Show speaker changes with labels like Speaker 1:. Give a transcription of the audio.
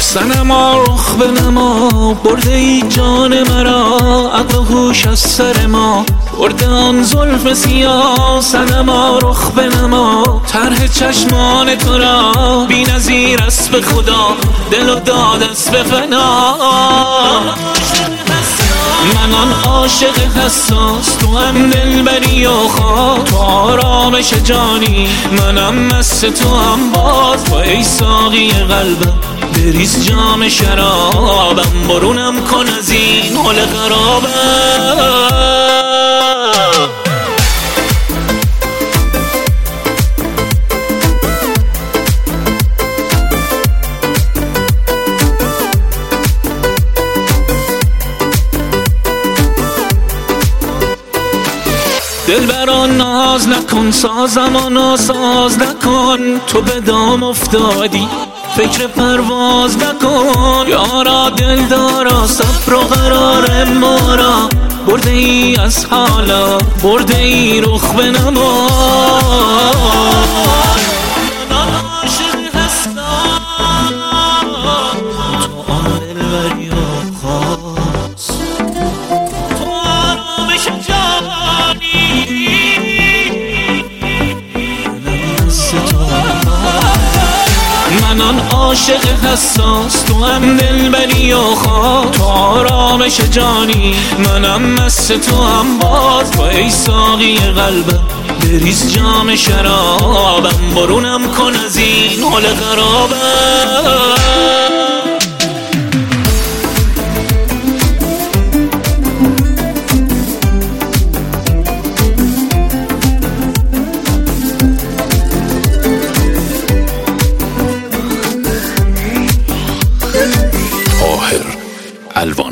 Speaker 1: صنما رخ بنما، برده ای جان مرا، عقل و هوش از سر ما برده آن زلف سیاه. صنما رخ بنما، طرح چشمان تو را بی نظیر است به خدا، دل و داد است به فنا. من آن عاشق حساس، تو هم دلبری و خواه، تو آرامش جانی، منم مست تو هم باز. تو ای ساقی قلبم بریز جام شرابم، برونم کن از این حال خرابم. دلبران ناز نکن، سازم و ناساز نکن، تو به دام افتادی فکر پرواز نکن. یارا دلدارا صبر و قرار ما را، برده ای از حالا برده ای رخ بنما. من عاشق هستم تو آن دلبری و خاص، تو آرامش جانی، من آن عاشق حساس، تو هم دلبری و خواه، تو آرامش جانی، منم مست تو هم باز. تو ای ساقی قلبم بریز جام شرابم، برونم کن از این حال خرابم.
Speaker 2: الوان